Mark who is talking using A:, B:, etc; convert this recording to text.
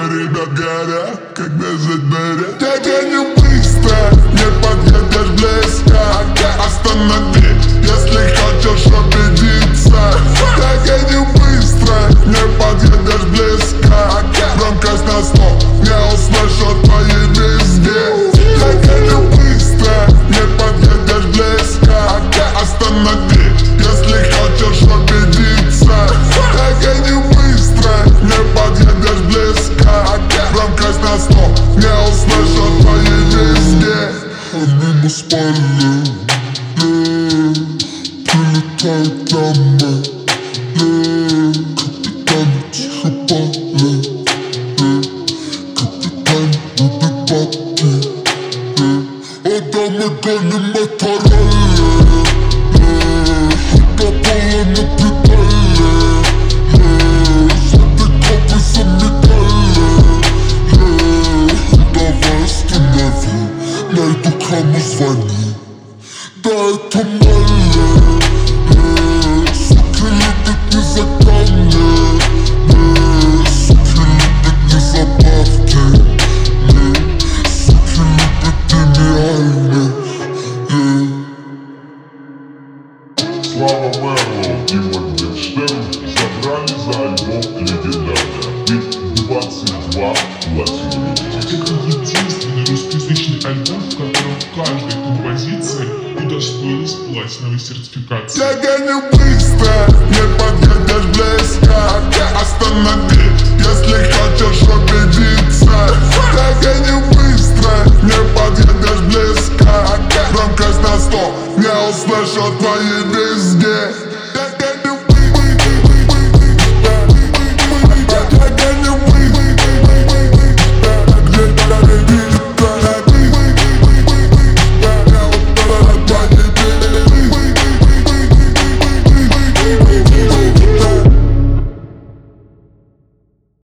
A: ребят горят, как бежать берет. Я гоню быстро, не подъедешь близко. Останови, если хочешь убедиться. Я гоню быстро, не подъедешь близко. Громкость на 100, не услышу твои визги. Я гоню быстро, не подъедешь близко. Останови, если хочешь убедиться. Я гоню быстро, не подъедешь близко. Громкость на 100, не услышу твои визги. А мимо спали, прилетают дамы, капитаны тихо пали, капитан любит бабки, а дамы гоним мотороллеры, до пола на педали, золотые копы за медали. Давай останови, найду кому звони. Да это мои, суки любят незаконные, суки любят незабавки, суки любят премиальные.
B: Слава Мэрлоу и Моргенштерн забрали за альбом «Легендарная». Ведь 22 платиновых диска.
C: Это единственный русскоязычный альбом, в котором каждая композиция удостоилась платиновой сертификации.
A: Я гоню